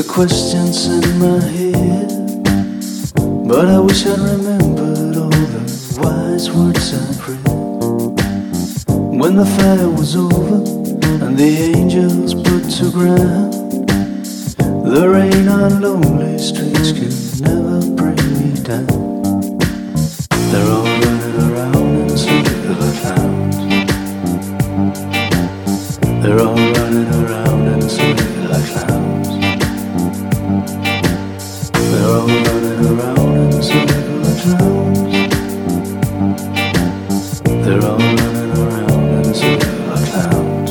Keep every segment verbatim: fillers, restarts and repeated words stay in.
the questions in my head, but I wish I'd remembered all the wise words I'd read. When the fire was over and the angels put to ground, the rain on lonely streets can never bring me down. They're all running around in circular clowns. They're all running around in circular clowns. They're all running around in circular clowns. They're all running around in circular clowns.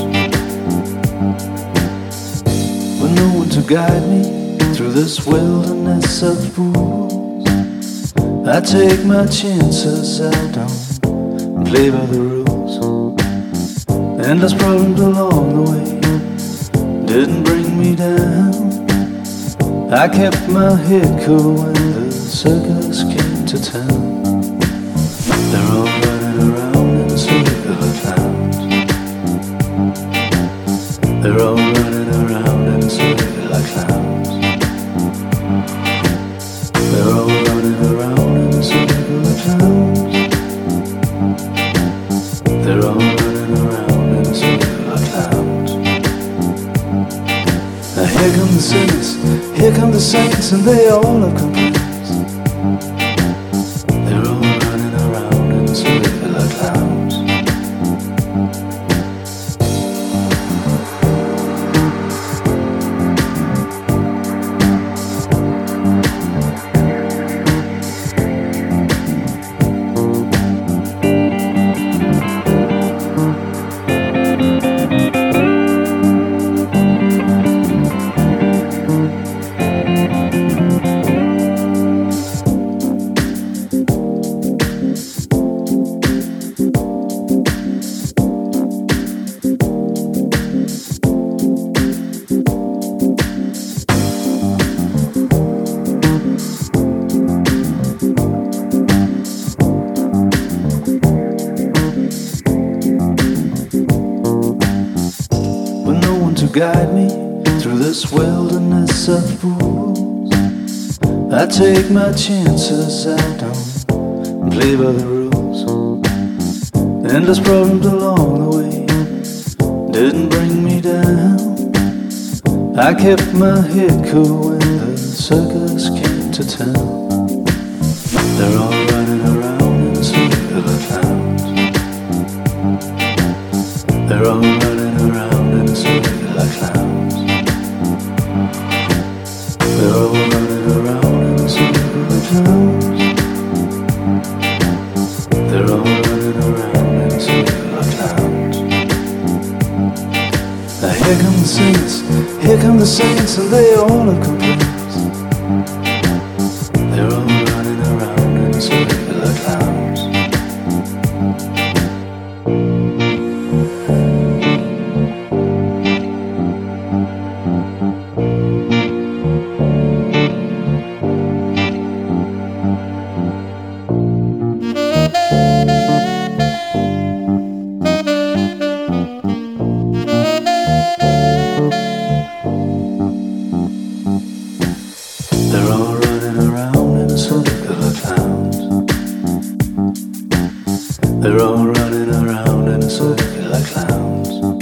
With no one to guide me through this wilderness of fools, I take my chances, I don't play by the rules. Endless problems along the way didn't bring me down. I kept my head cool when the circus came to town. They're all running around in circular clowns. They're all running around in circular clowns. They're all running around in circular clowns. They're all running around in circular clowns. Now here come the sinners, here come the saints, and they all have complaints. They're all running around in circular clowns. To guide me through this wilderness of fools, I take my chances, I don't play by the rules. Endless problems along the way didn't bring me down. I kept my head cool when the circus came to town. They're all running around in circular clowns. They're all running around in circular clowns. They're all running around in circular clowns. They're all running around in circular clowns. Now here come the saints, here come the saints, and they all have complaints. They're all running around in circular clowns. They're all running around in circular clowns. They're all running around in circular clowns.